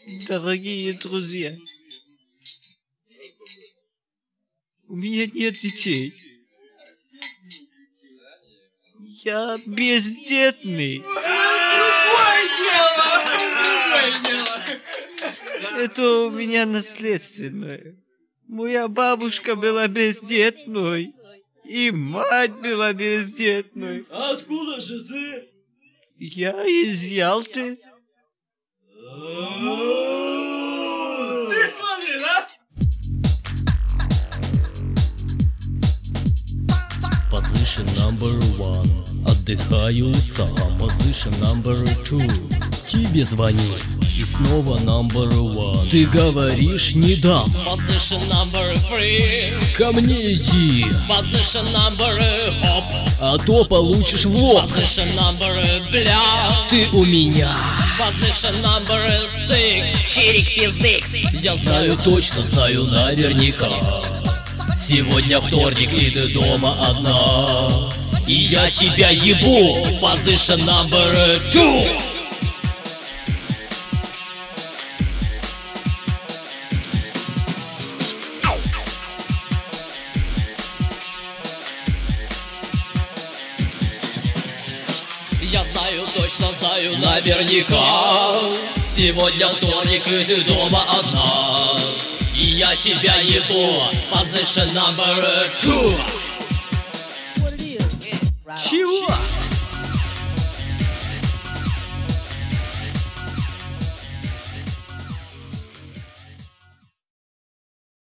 Дорогие друзья, у меня нет детей. Я бездетный. Это у меня наследственное. Моя бабушка была бездетной, и мать была бездетной. А откуда же ты? Я из Ялты. Ты смотри, да? Position number one. Отдыхаю сам. Position number two. Тебе звонит. И снова number one. Ты говоришь не дам. Position number three. Ко мне иди. Position number hop. А то получишь в лоб. Position number бля. Ты у меня. Position number six. Чирик пиздыкс. Я знаю точно, знаю наверняка. Сегодня вторник, и ты дома одна. И я тебя ебу. Position number two. Я знаю, точно знаю, наверняка. Сегодня вторник, и ты дома одна. И я тебя ебу. Position number two. Чего?